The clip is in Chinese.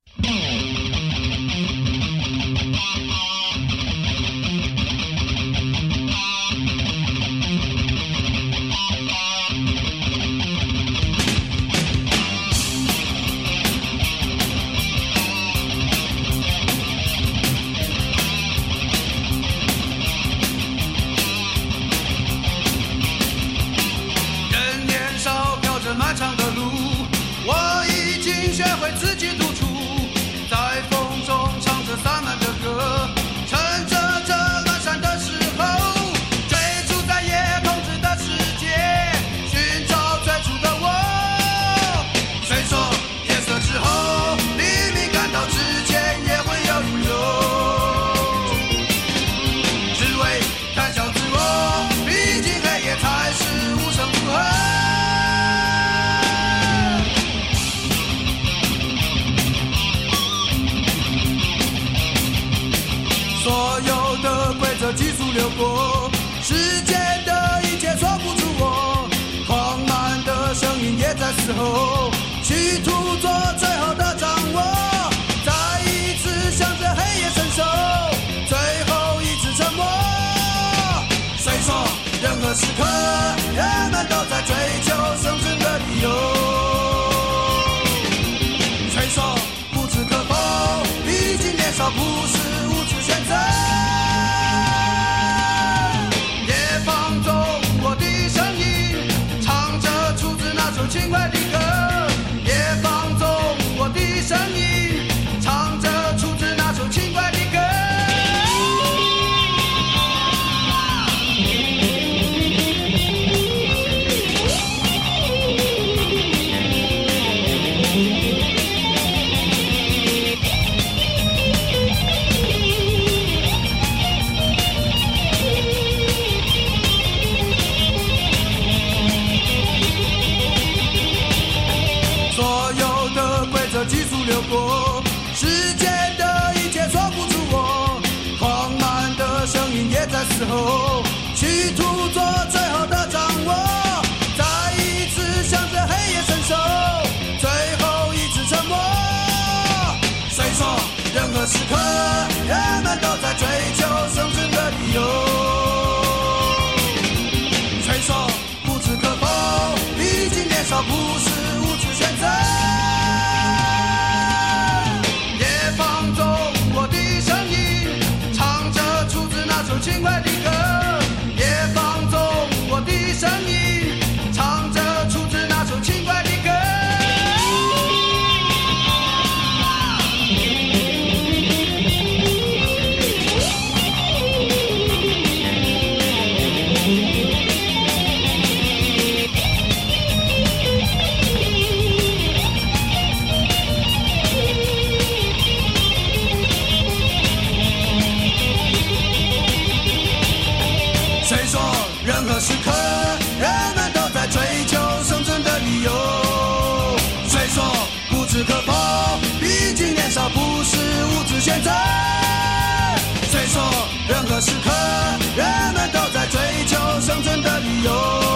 人年少飘着漫长的路，我已经学会自己独处，在风中唱着散漫的歌，趁着这阑珊的时候，追逐在夜空之的世界，寻找最初的我。虽说夜色之后，黎明赶到之前也会有路有，只为谈笑自我，毕竟黑夜才是无声无痕。所有的规则急速流过，世间的一切锁不住我，狂漫的声音也在嘶吼，企图做最后的掌握，再一次向着黑夜伸手，最后一次沉默。虽说任何时刻人们都在追求生存的理由，虽说不知可否，毕竟年少不是无知选择。夜放纵我的声音，唱着出自那首轻快的歌。夜放纵我的声音，唱着出自那首轻快的歌。所有的规则急速流过，世间的一切锁不住我，狂漫的声音也在嘶吼，企图做最后的掌握，再一次向着黑夜伸手，最后一次沉默。虽说任何时刻人们都在追求生存的理由，虽说不知可否，毕竟年少不是无知选择。夜放纵我的声音，唱着出自那首轻快的歌。夜放纵我的声音，唱着出自那首轻快的歌。虽说任何时刻人们都在追求生存的理由，虽说不知可否，毕竟年少不是无知选择。虽说任何时刻人们都在追求生存的理由。